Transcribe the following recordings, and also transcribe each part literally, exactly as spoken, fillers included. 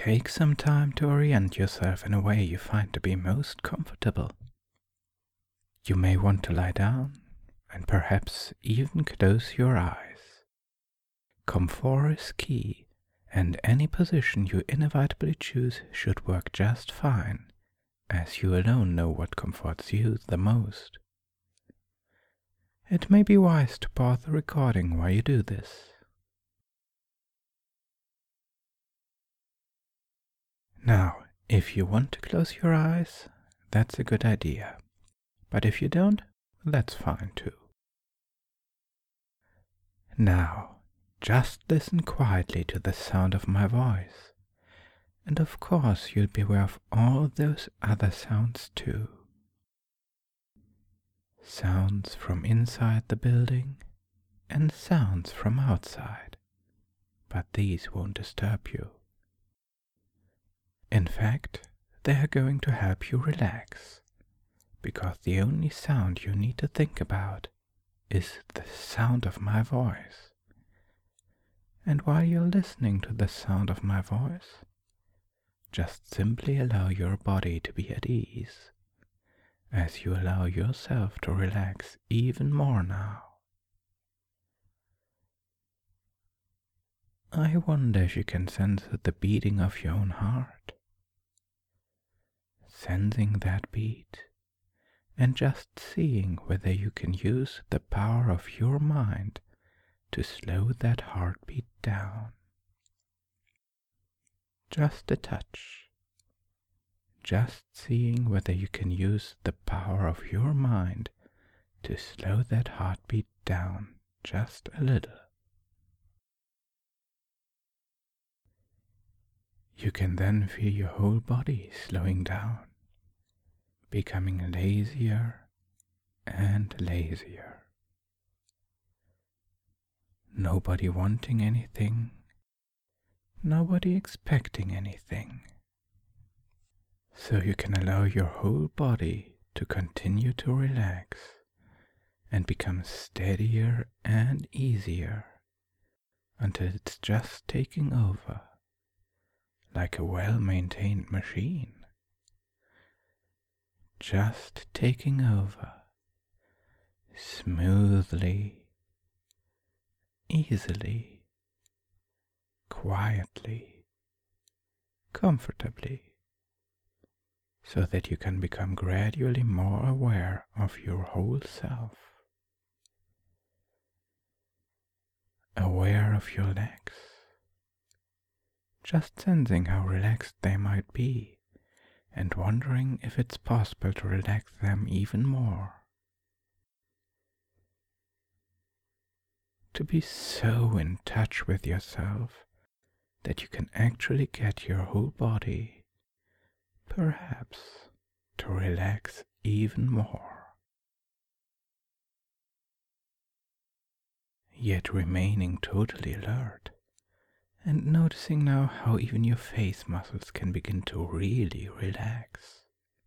Take some time to orient yourself in a way you find to be most comfortable. You may want to lie down and perhaps even close your eyes. Comfort is key, and any position you inevitably choose should work just fine, as you alone know what comforts you the most. It may be wise to pause the recording while you do this. Now, if you want to close your eyes, that's a good idea. But if you don't, that's fine too. Now, just listen quietly to the sound of my voice. And of course, you'll be aware of all those other sounds too. Sounds from inside the building and sounds from outside. But these won't disturb you. In fact, they are going to help you relax, because the only sound you need to think about is the sound of my voice. And while you're listening to the sound of my voice, just simply allow your body to be at ease, as you allow yourself to relax even more now. I wonder if you can sense the beating of your own heart. Sensing that beat, and just seeing whether you can use the power of your mind to slow that heartbeat down. Just a touch. Just seeing whether you can use the power of your mind to slow that heartbeat down just a little. You can then feel your whole body slowing down, becoming lazier and lazier. Nobody wanting anything, nobody expecting anything. So you can allow your whole body to continue to relax and become steadier and easier until it's just taking over, like a well-maintained machine. Just taking over, smoothly, easily, quietly, comfortably, so that you can become gradually more aware of your whole self. Aware of your legs, just sensing how relaxed they might be, and wondering if it's possible to relax them even more. To be so in touch with yourself that you can actually get your whole body, perhaps, to relax even more. Yet remaining totally alert, and noticing now how even your face muscles can begin to really relax.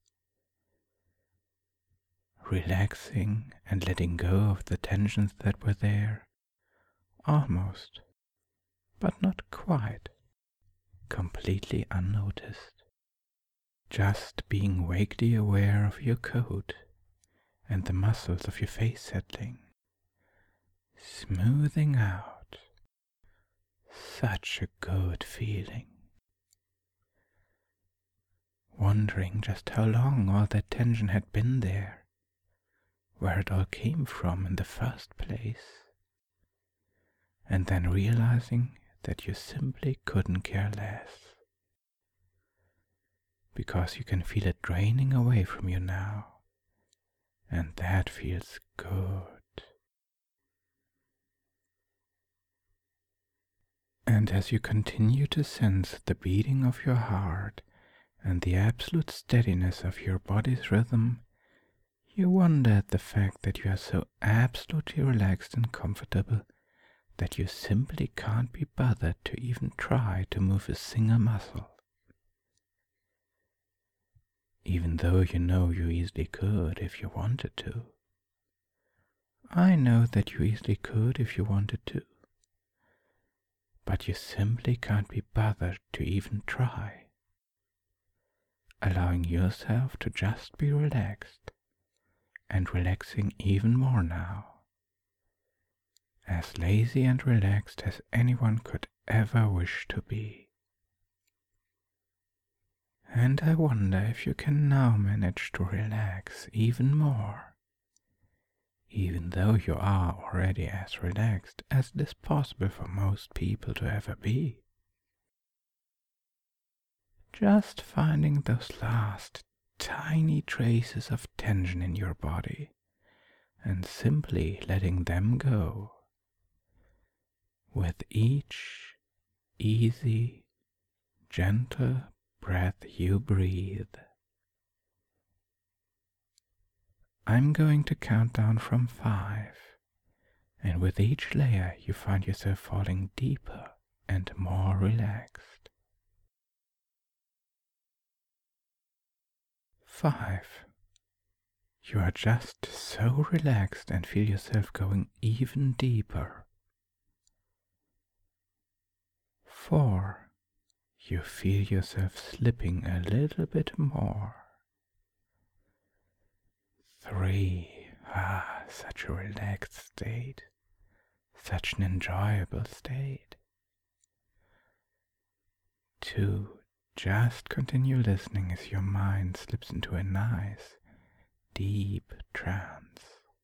Relaxing and letting go of the tensions that were there, almost, but not quite, completely unnoticed. Just being vaguely aware of your coat and the muscles of your face settling, smoothing out. Such a good feeling. Wondering just how long all that tension had been there, where it all came from in the first place, and then realizing that you simply couldn't care less, because you can feel it draining away from you now, and that feels good. And as you continue to sense the beating of your heart and the absolute steadiness of your body's rhythm, you wonder at the fact that you are so absolutely relaxed and comfortable that you simply can't be bothered to even try to move a single muscle. Even though you know you easily could if you wanted to. I know that you easily could if you wanted to. but you simply can't be bothered to even try. Allowing yourself to just be relaxed, and relaxing even more now. As lazy and relaxed as anyone could ever wish to be. And I wonder if you can now manage to relax even more, even though you are already as relaxed as it is possible for most people to ever be. Just finding those last tiny traces of tension in your body and simply letting them go. With each easy, gentle breath you breathe. I'm going to count down from five, and with each layer you find yourself falling deeper and more relaxed. Five. You are just so relaxed and feel yourself going even deeper. Four. You feel yourself slipping a little bit more. Three. Ah, such a relaxed state. Such an enjoyable state. Two. Just continue listening as your mind slips into a nice, deep trance.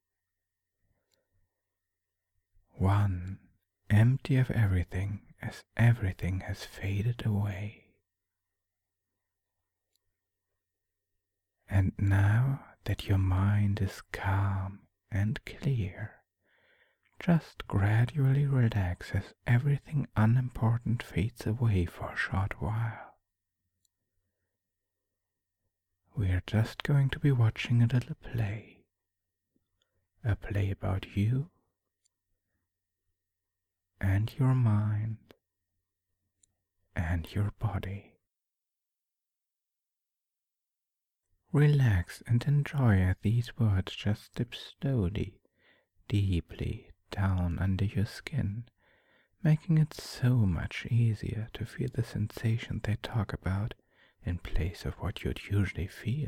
One. Empty of everything as everything has faded away. And now that your mind is calm and clear, just gradually relax as everything unimportant fades away for a short while. We are just going to be watching a little play, a play about you and your mind and your body. Relax and enjoy as these words just slip slowly, deeply down under your skin, making it so much easier to feel the sensation they talk about in place of what you'd usually feel.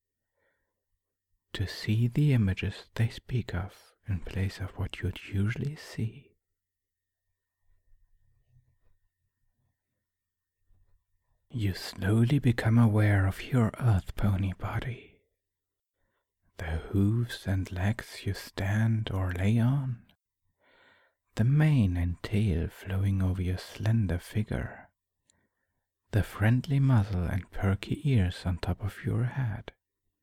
To see the images they speak of in place of what you'd usually see. You slowly become aware of your earth pony body, the hooves and legs you stand or lay on, the mane and tail flowing over your slender figure, the friendly muzzle and perky ears on top of your head.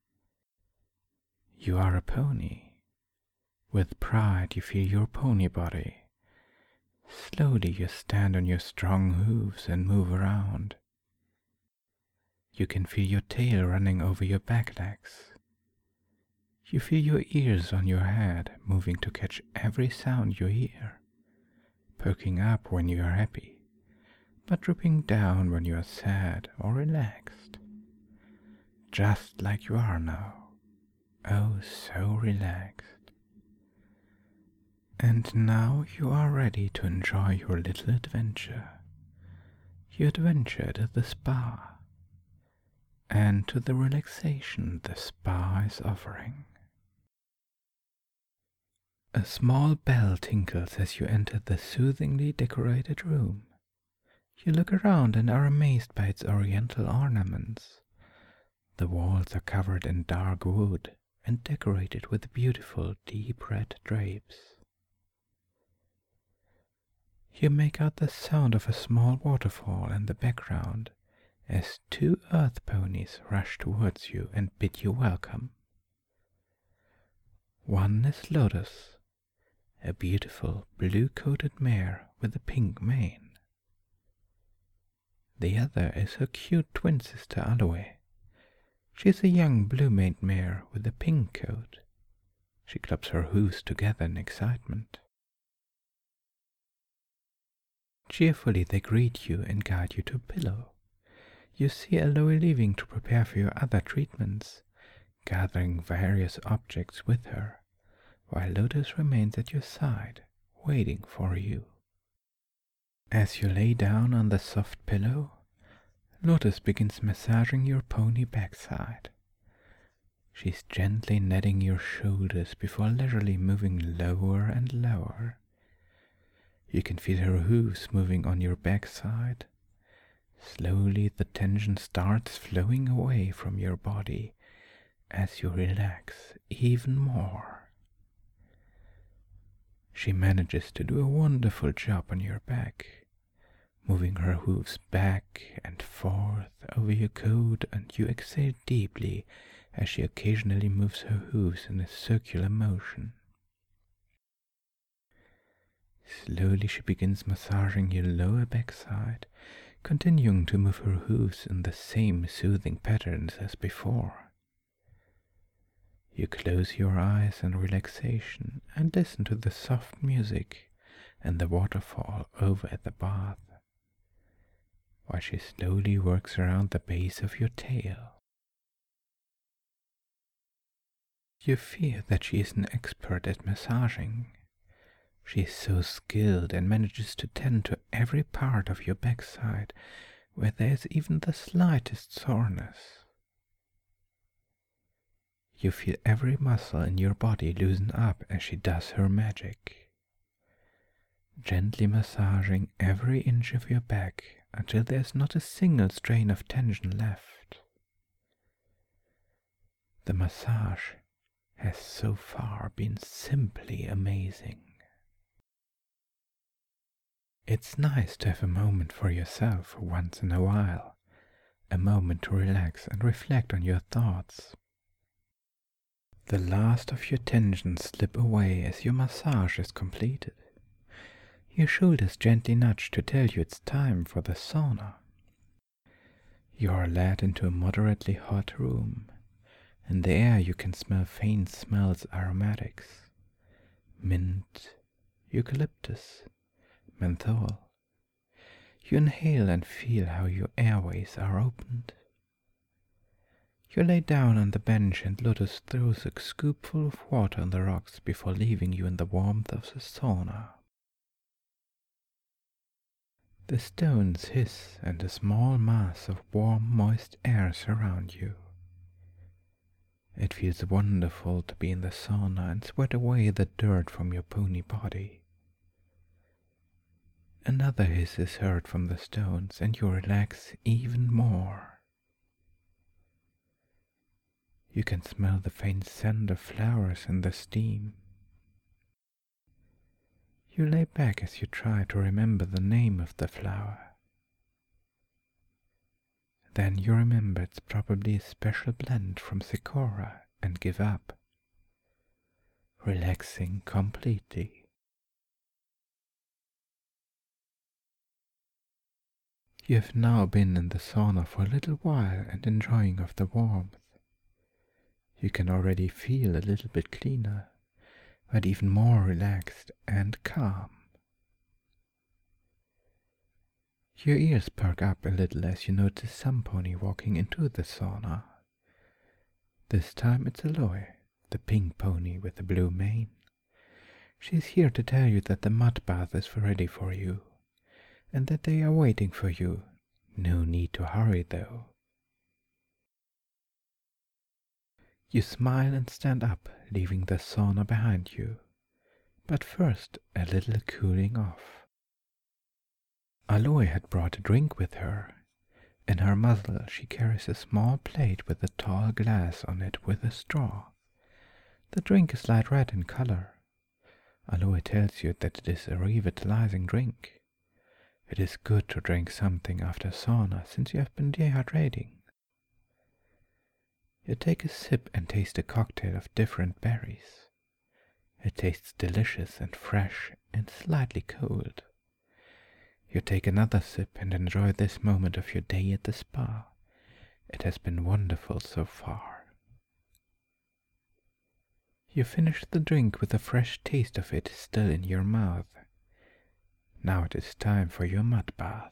You are a pony. With pride you feel your pony body. Slowly you stand on your strong hooves and move around. You can feel your tail running over your back legs. You feel your ears on your head moving to catch every sound you hear, perking up when you are happy, but drooping down when you are sad or relaxed. Just like you are now. Oh, so relaxed. And now you are ready to enjoy your little adventure. Your adventure to the spa. And to the relaxation the spa is offering. A small bell tinkles as you enter the soothingly decorated room. You look around and are amazed by its oriental ornaments. The walls are covered in dark wood and decorated with beautiful deep red drapes. You make out the sound of a small waterfall in the background as two earth ponies rush towards you and bid you welcome. One is Lotus, a beautiful blue-coated mare with a pink mane. The other is her cute twin sister Aloe. She is a young blue-maned mare with a pink coat. She claps her hooves together in excitement. Cheerfully they greet you and guide you to a pillow. You see Aloe leaving to prepare for your other treatments, gathering various objects with her, while Lotus remains at your side, waiting for you. As you lay down on the soft pillow, Lotus begins massaging your pony backside. She's gently kneading your shoulders before leisurely moving lower and lower. You can feel her hooves moving on your backside. Slowly the tension starts flowing away from your body as you relax even more. She manages to do a wonderful job on your back, moving her hooves back and forth over your coat, and you exhale deeply as she occasionally moves her hooves in a circular motion. Slowly she begins massaging your lower backside, continuing to move her hooves in the same soothing patterns as before. You close your eyes in relaxation and listen to the soft music and the waterfall over at the bath, while she slowly works around the base of your tail. You feel that she is an expert at massaging. She is so skilled and manages to tend to every part of your backside where there is even the slightest soreness. You feel every muscle in your body loosen up as she does her magic, gently massaging every inch of your back until there's not a single strain of tension left. The massage has so far been simply amazing. It's nice to have a moment for yourself once in a while, a moment to relax and reflect on your thoughts. The last of your tensions slip away as your massage is completed. Your shoulders gently nudge to tell you it's time for the sauna. You are led into a moderately hot room. In the air you can smell faint smells, aromatics, mint, eucalyptus, menthol. You inhale and feel how your airways are opened. You lay down on the bench and Lotus throws a scoopful of water on the rocks before leaving you in the warmth of the sauna. The stones hiss and a small mass of warm, moist air surround you. It feels wonderful to be in the sauna and sweat away the dirt from your pony body. Another hiss is heard from the stones and you relax even more. You can smell the faint scent of flowers in the steam. You lay back as you try to remember the name of the flower. Then you remember it's probably a special blend from Sakura and give up, relaxing completely. You have now been in the sauna for a little while and enjoying of the warmth. You can already feel a little bit cleaner, but even more relaxed and calm. Your ears perk up a little as you notice some pony walking into the sauna. This time it's Aloy, the pink pony with the blue mane. She's here to tell you that the mud bath is ready for you, and that they are waiting for you. No need to hurry though. You smile and stand up, leaving the sauna behind you. But first, a little cooling off. Aloy had brought a drink with her. In her muzzle she carries a small plate with a tall glass on it with a straw. The drink is light red in color. Aloy tells you that it is a revitalizing drink. It is good to drink something after sauna since you have been dehydrating. You take a sip and taste a cocktail of different berries. It tastes delicious and fresh and slightly cold. You take another sip and enjoy this moment of your day at the spa. It has been wonderful so far. You finish the drink with a fresh taste of it still in your mouth. Now it is time for your mud bath.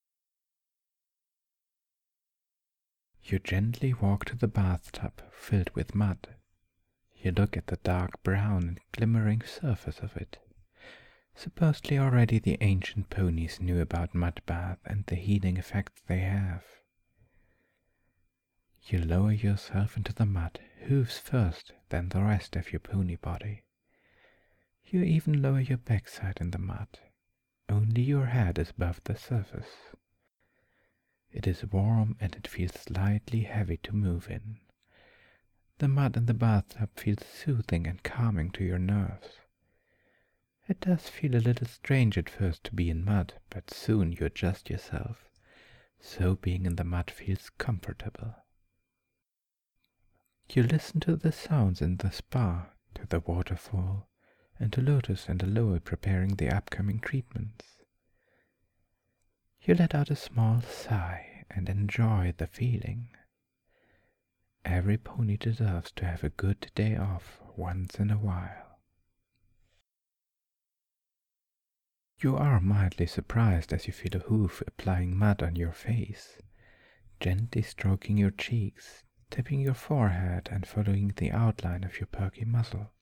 You gently walk to the bathtub filled with mud. You look at the dark brown and glimmering surface of it. Supposedly already the ancient ponies knew about mud baths and the healing effects they have. You lower yourself into the mud, hooves first, then the rest of your pony body. You even lower your backside in the mud. Only your head is above the surface. It is warm and it feels slightly heavy to move in. The mud in the bathtub feels soothing and calming to your nerves. It does feel a little strange at first to be in mud, but soon you adjust yourself, so being in the mud feels comfortable. You listen to the sounds in the spa, to the waterfall, and to Lotus and Aloe preparing the upcoming treatments. You let out a small sigh and enjoy the feeling. Every pony deserves to have a good day off once in a while. You are mildly surprised as you feel a hoof applying mud on your face, gently stroking your cheeks, tipping your forehead and following the outline of your perky muzzle.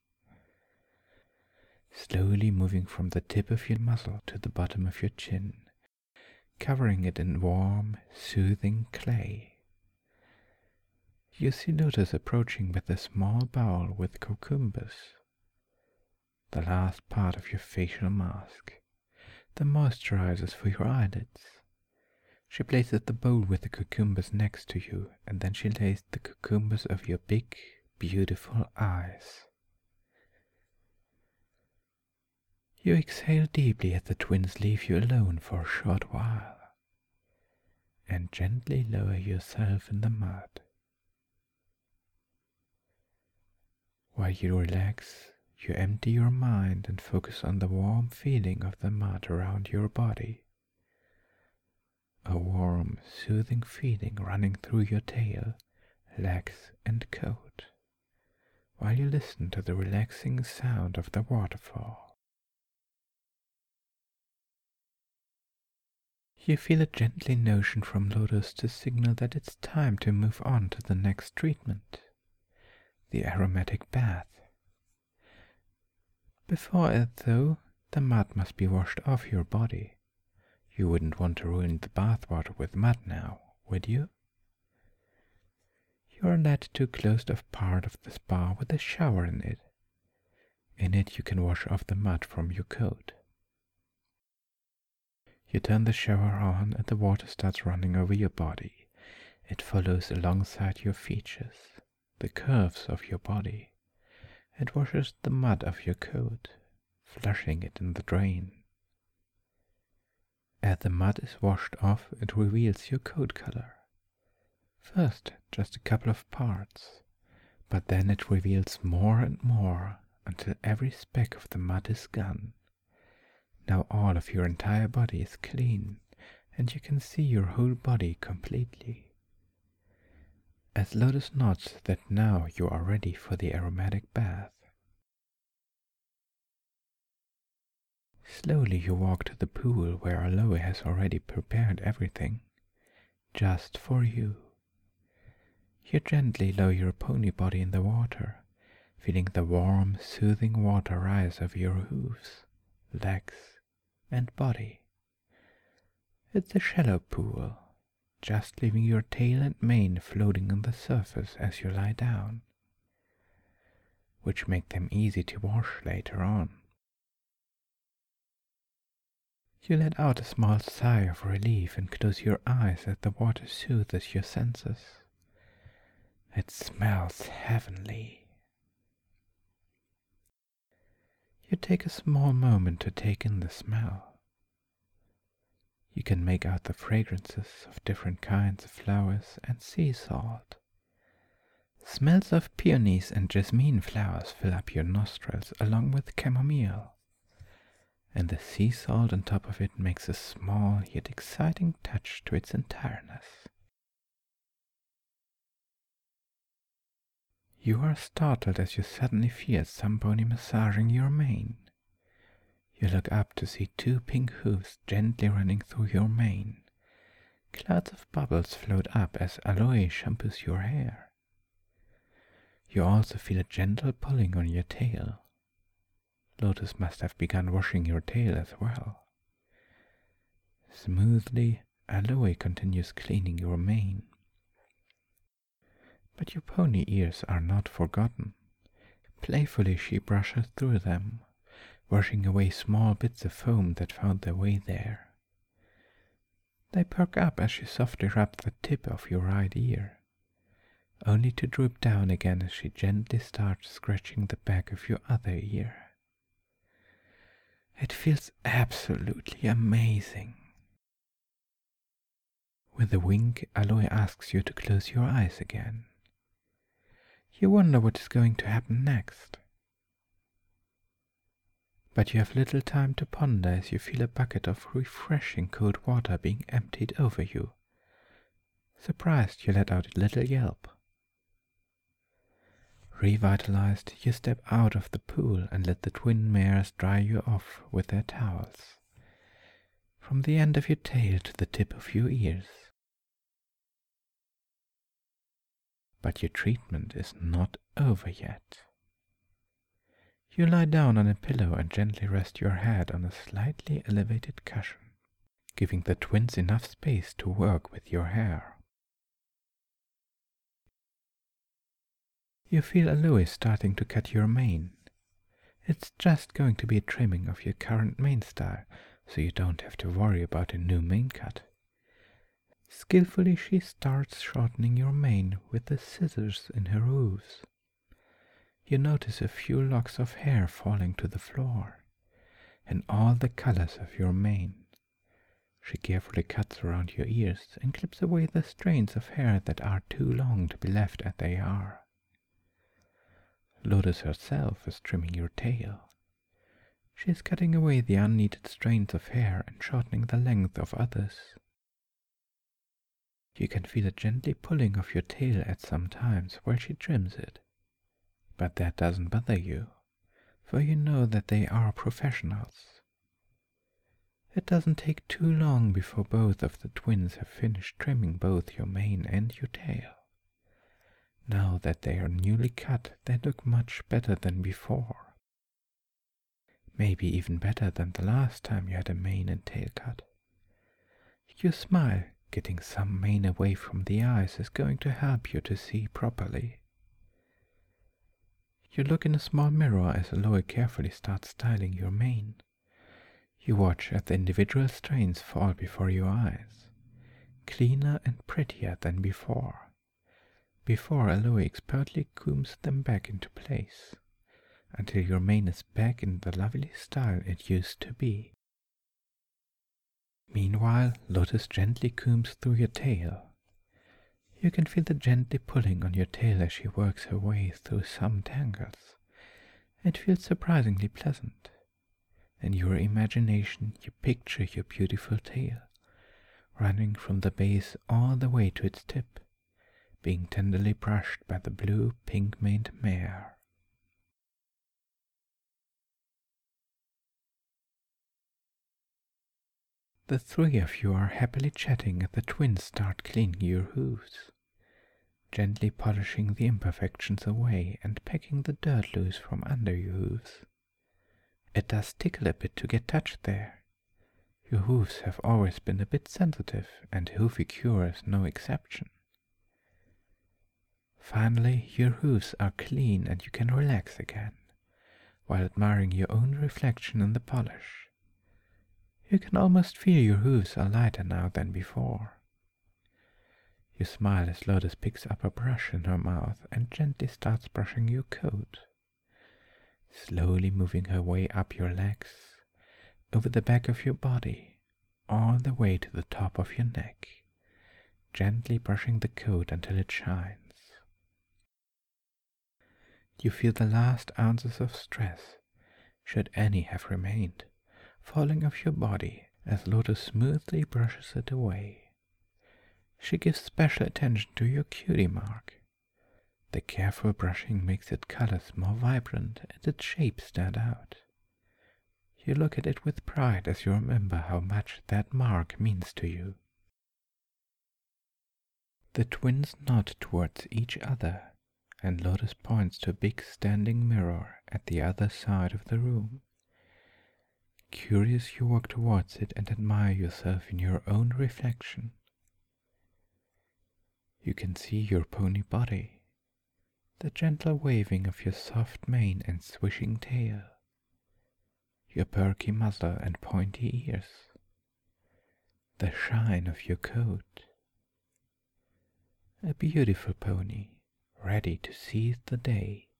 Slowly moving from the tip of your muzzle to the bottom of your chin, covering it in warm, soothing clay. You see Lotus approaching with a small bowl with cucumbers, the last part of your facial mask, the moisturizers for your eyelids. She places the bowl with the cucumbers next to you, and then she lays the cucumbers over your big, beautiful eyes. You exhale deeply as the twins leave you alone for a short while, and gently lower yourself in the mud. While you relax, you empty your mind and focus on the warm feeling of the mud around your body. A warm, soothing feeling running through your tail, legs and coat, while you listen to the relaxing sound of the waterfall. You feel a gently notion from Lotus to signal that it's time to move on to the next treatment, the aromatic bath. Before it, though, the mud must be washed off your body. You wouldn't want to ruin the bathwater with mud now, would you? You are led to a closed-off part of the spa with a shower in it. In it you can wash off the mud from your coat. You turn the shower on and the water starts running over your body. It follows alongside your features, the curves of your body. It washes the mud off your coat, flushing it in the drain. As the mud is washed off, it reveals your coat color. First, just a couple of parts, but then it reveals more and more until every speck of the mud is gone. Now all of your entire body is clean, and you can see your whole body completely. As Lotus nods that now you are ready for the aromatic bath. Slowly you walk to the pool where Aloe has already prepared everything, just for you. You gently lower your pony body in the water, feeling the warm, soothing water rise over your hooves, legs, and body. It's a shallow pool, just leaving your tail and mane floating on the surface as you lie down, which make them easy to wash later on. You let out a small sigh of relief and close your eyes as the water soothes your senses. It smells heavenly. You take a small moment to take in the smell. You can make out the fragrances of different kinds of flowers and sea salt. Smells of peonies and jasmine flowers fill up your nostrils along with chamomile, and the sea salt on top of it makes a small yet exciting touch to its entireness. You are startled as you suddenly feel somebody massaging your mane. You look up to see two pink hooves gently running through your mane. Clouds of bubbles float up as Aloe shampoos your hair. You also feel a gentle pulling on your tail. Lotus must have begun washing your tail as well. Smoothly, Aloe continues cleaning your mane. But your pony ears are not forgotten. Playfully she brushes through them, washing away small bits of foam that found their way there. They perk up as she softly rubs the tip of your right ear, only to droop down again as she gently starts scratching the back of your other ear. It feels absolutely amazing. With a wink, Aloe asks you to close your eyes again. You wonder what is going to happen next. But you have little time to ponder as you feel a bucket of refreshing cold water being emptied over you. Surprised, you let out a little yelp. Revitalized, you step out of the pool and let the twin mares dry you off with their towels, from the end of your tail to the tip of your ears. But your treatment is not over yet. You lie down on a pillow and gently rest your head on a slightly elevated cushion, giving the twins enough space to work with your hair. You feel Aloe starting to cut your mane. It's just going to be a trimming of your current mane style, so you don't have to worry about a new mane cut. Skillfully she starts shortening your mane with the scissors in her hooves. You notice a few locks of hair falling to the floor, in all the colors of your mane. She carefully cuts around your ears and clips away the strands of hair that are too long to be left as they are. Lotus herself is trimming your tail. She is cutting away the unneeded strands of hair and shortening the length of others. You can feel a gently pulling of your tail at some times while she trims it. But that doesn't bother you, for you know that they are professionals. It doesn't take too long before both of the twins have finished trimming both your mane and your tail. Now that they are newly cut, they look much better than before. Maybe even better than the last time you had a mane and tail cut. You smile. Getting some mane away from the eyes is going to help you to see properly. You look in a small mirror as Aloe carefully starts styling your mane. You watch as the individual strands fall before your eyes, cleaner and prettier than before. Before, Aloe expertly combs them back into place, until your mane is back in the lovely style it used to be. Meanwhile, Lotus gently combs through your tail. You can feel the gently pulling on your tail as she works her way through some tangles. It feels surprisingly pleasant. In your imagination, you picture your beautiful tail, running from the base all the way to its tip, being tenderly brushed by the blue pink-maned mare. The three of you are happily chatting as the twins start cleaning your hooves, gently polishing the imperfections away and pecking the dirt loose from under your hooves. It does tickle a bit to get touched there. Your hooves have always been a bit sensitive, and Hoofy-Cure is no exception. Finally, your hooves are clean and you can relax again, while admiring your own reflection in the polish. You can almost feel your hooves are lighter now than before. You smile as Lotus picks up a brush in her mouth and gently starts brushing your coat, slowly moving her way up your legs, over the back of your body, all the way to the top of your neck, gently brushing the coat until it shines. You feel the last ounces of stress, should any have remained, falling off your body as Lotus smoothly brushes it away. She gives special attention to your cutie mark. The careful brushing makes its colors more vibrant and its shape stand out. You look at it with pride as you remember how much that mark means to you. The twins nod towards each other, and Lotus points to a big standing mirror at the other side of the room, Curious, you walk towards it and admire yourself in your own reflection. You can see your pony body, the gentle waving of your soft mane and swishing tail, your perky muzzle and pointy ears, the shine of your coat. A beautiful pony, ready to seize the day.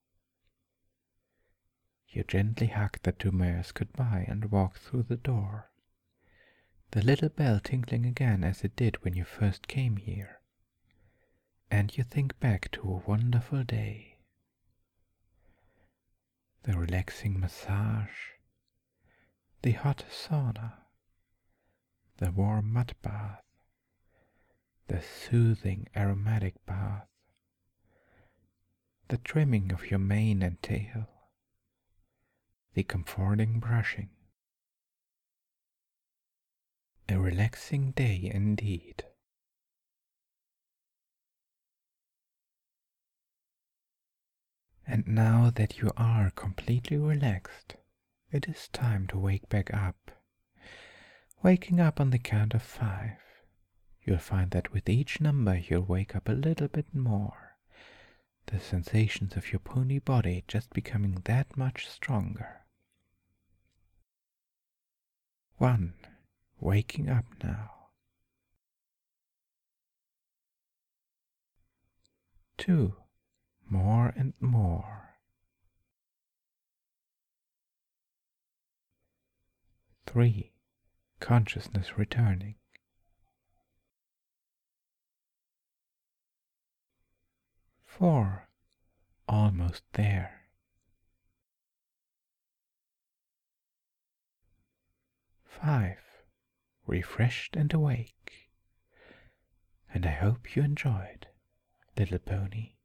You gently hug the two mares goodbye and walk through the door, the little bell tinkling again as it did when you first came here. And you think back to a wonderful day. The relaxing massage, the hot sauna, the warm mud bath, the soothing aromatic bath, the trimming of your mane and tail, the comforting brushing. A relaxing day indeed. And now that you are completely relaxed, it is time to wake back up. Waking up on the count of five, you'll find that with each number you'll wake up a little bit more, the sensations of your pony body just becoming that much stronger. One, waking up now. Two, more and more. Three, consciousness returning. Four, almost there. Five, refreshed and awake. And I hope you enjoyed, little pony.